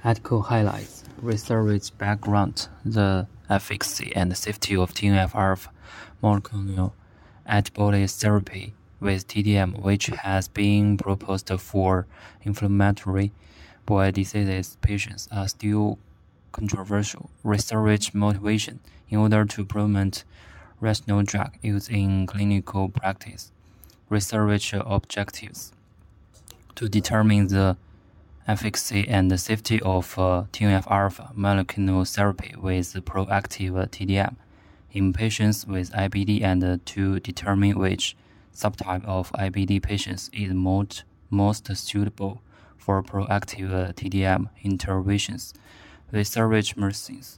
Article highlights research background, the efficacy and safety of TNF-alpha monoclonal antibody therapy with TDM, which has been proposed for inflammatory bowel disease patients, are still controversial. Research motivation in order to promote rational drug use in clinical practice. Research objectives to determine the efficacy and safety of TNF-alpha monoclonal therapy with proactive TDM in patients with IBD and to determine which subtype of IBD patients is most suitable for proactive TDM interventions. Research mercies,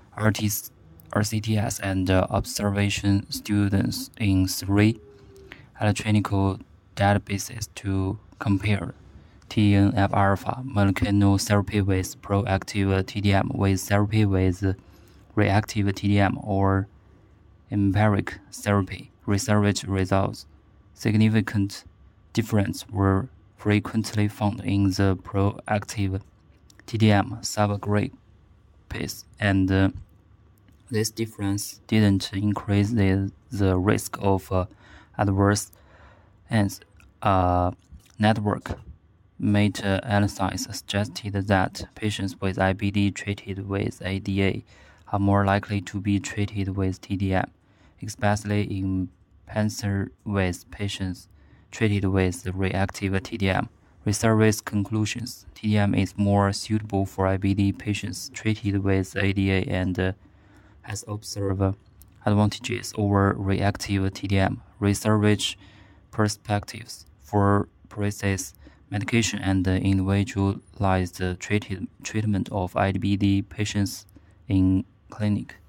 RCTS, and observation students in 3 electronic databases to compare TNF-alpha monoclonal therapy with proactive TDM with therapy with reactive TDM or empiric therapy. Research results. Significant differences were frequently found in the proactive TDM subgroups, and this difference didn't increase the risk of adverse events. Network meta-analysis suggested that patients with IBD treated with ADA are more likely to be treated with TDM, especially in cancer with patients treated with reactive TDM. Research conclusions: TDM is more suitable for IBD patients treated with ADA and has observed advantages over reactive TDM. Research perspectives for precise medication and individualized treatment of IBD patients in clinic.